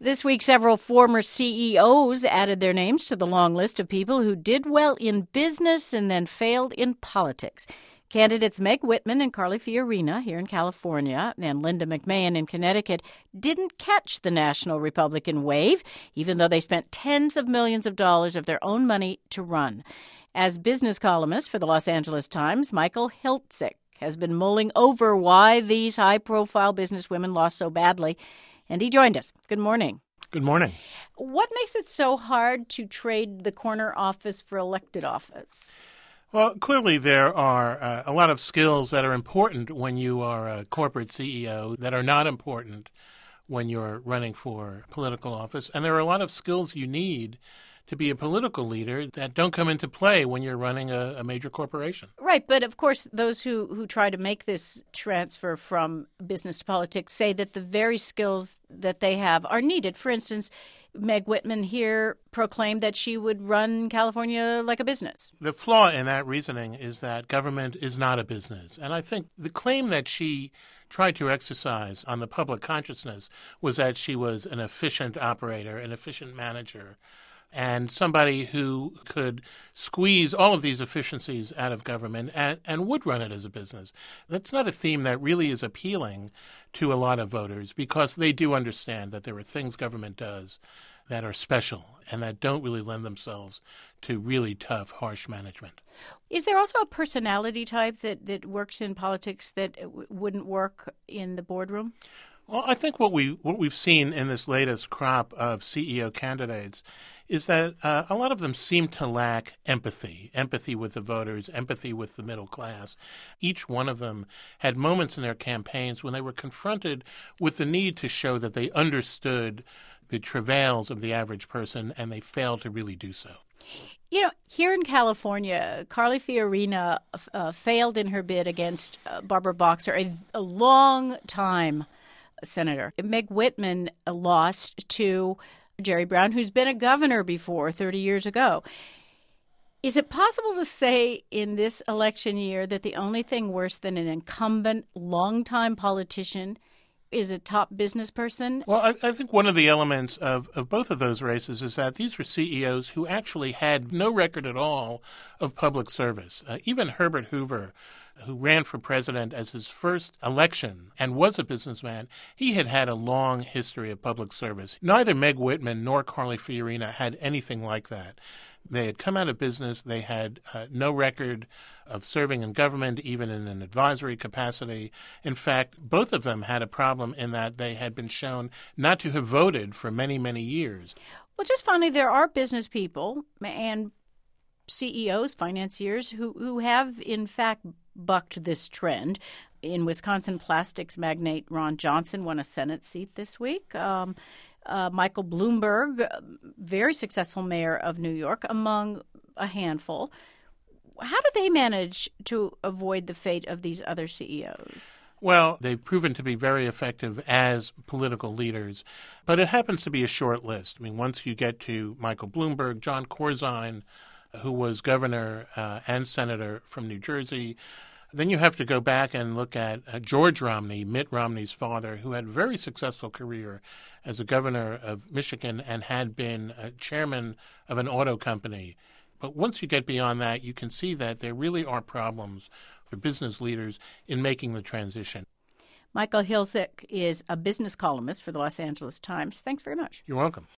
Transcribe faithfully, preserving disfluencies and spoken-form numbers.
This week, several former C E Os added their names to the long list of people who did well in business and then failed in politics. Candidates Meg Whitman and Carly Fiorina here in California and Linda McMahon in Connecticut didn't catch the national Republican wave, even though they spent tens of millions of dollars of their own money to run. As business columnist for the Los Angeles Times, Michael Hiltzik has been mulling over why these high-profile businesswomen lost so badly, and he joined us. Good morning. Good morning. What makes it so hard to trade the corner office for elected office? Well, clearly there are uh, a lot of skills that are important when you are a corporate C E O that are not important when you're running for political office. And there are a lot of skills you need to be a political leader that don't come into play when you're running a, a major corporation. Right. But of course, those who, who try to make this transfer from business to politics say that the very skills that they have are needed. For instance, Meg Whitman here proclaimed that she would run California like a business. The flaw in that reasoning is that government is not a business. And I think the claim that she tried to exercise on the public consciousness was that she was an efficient operator, an efficient manager, and somebody who could squeeze all of these efficiencies out of government and, and would run it as a business. That's not a theme that really is appealing to a lot of voters because they do understand that there are things government does that are special and that don't really lend themselves to really tough, harsh management. Is there also a personality type that, that works in politics that w- wouldn't work in the boardroom? Well, I think what we what we've seen in this latest crop of C E O candidates is that uh, a lot of them seem to lack empathy, empathy with the voters, empathy with the middle class. Each one of them had moments in their campaigns when they were confronted with the need to show that they understood the travails of the average person, and they failed to really do so. You know, here in California, Carly Fiorina uh, failed in her bid against uh, Barbara Boxer, a, a long time senator. Meg Whitman lost to Jerry Brown, who's been a governor before thirty years ago. Is it possible to say in this election year that the only thing worse than an incumbent, longtime politician is a top business person? Well, I, I think one of the elements of, of both of those races is that these were C E Os who actually had no record at all of public service. Uh, even Herbert Hoover, who ran for president as his first election and was a businessman, he had had a long history of public service. Neither Meg Whitman nor Carly Fiorina had anything like that. They had come out of business. They had uh, no record of serving in government, even in an advisory capacity. In fact, both of them had a problem in that they had been shown not to have voted for many, many years. Well, just finally, there are business people and C E Os, financiers, who, who have, in fact, bucked this trend. In Wisconsin, plastics magnate Ron Johnson won a Senate seat this week. Um, uh, Michael Bloomberg, very successful mayor of New York, among a handful. How do they manage to avoid the fate of these other C E Os? Well, they've proven to be very effective as political leaders, but it happens to be a short list. I mean, once you get to Michael Bloomberg, John Corzine, who was governor uh, and senator from New Jersey. Then you have to go back and look at uh, George Romney, Mitt Romney's father, who had a very successful career as a governor of Michigan and had been uh, chairman of an auto company. But once you get beyond that, you can see that there really are problems for business leaders in making the transition. Michael Hiltzik is a business columnist for the Los Angeles Times. Thanks very much. You're welcome.